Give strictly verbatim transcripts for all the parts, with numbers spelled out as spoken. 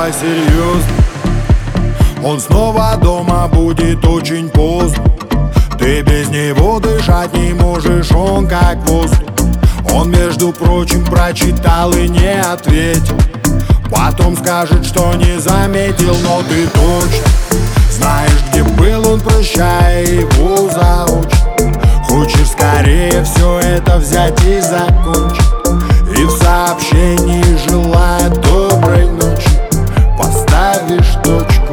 стало серьезно. Он снова дома будет очень поздно. Ты без него дышать не можешь, он как воздух. Он, между прочим, прочитал и не ответил. Потом скажет, что не заметил, но ты точно знаешь, где был он, прощай его заочно. Хочешь скорее все это взять и закончить, и в сообщении желая доброй ночи поставишь точку.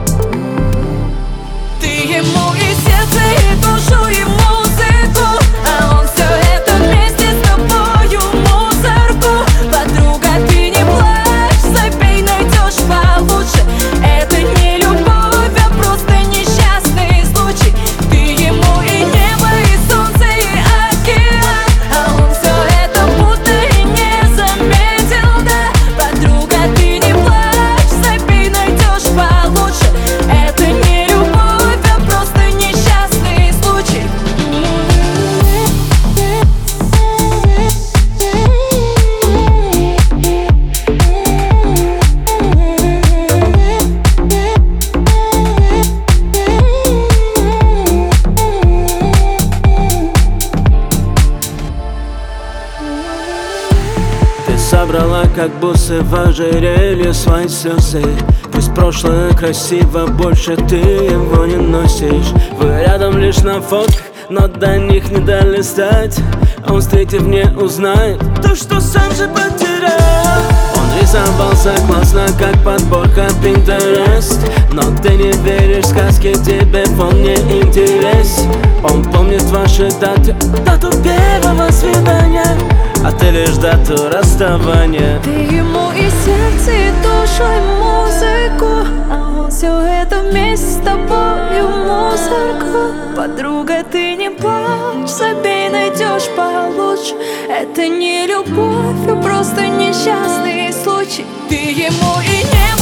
Ты ему и сердце, и душу, и музыку, а он все это вместе с тобою мусорку. Подруга, ты не плачь, забей, найдешь получше. Это не любовь, а просто несчастный случай. Ты ему и небо, и солнце, и океан, а он все это будто и не заметил, да. Подруга, ты не плачь, забей, найдешь получше. Это не любовь, а просто несчастный случай. Ты собрала как бусы в ожерелье свои слезы. Пусть прошлое красиво, больше ты его не носишь. Вы рядом лишь на фотках, но до них не долистать. Он, встретив, не узнает то, что сам же потерял. Он рисовался классно, как подборка Pinterest, но ты не веришь в сказки, тебе он не интерес. Он помнит ваши даты, дату первого свидания, а ты лишь дату расставания. Ты ему и сердце, и душу, и музыку, а он все это вместе с тобою мусорку. Подруга, ты не плачь, забей, найдешь получше. Это не любовь, а просто несчастный случай. Ты ему и не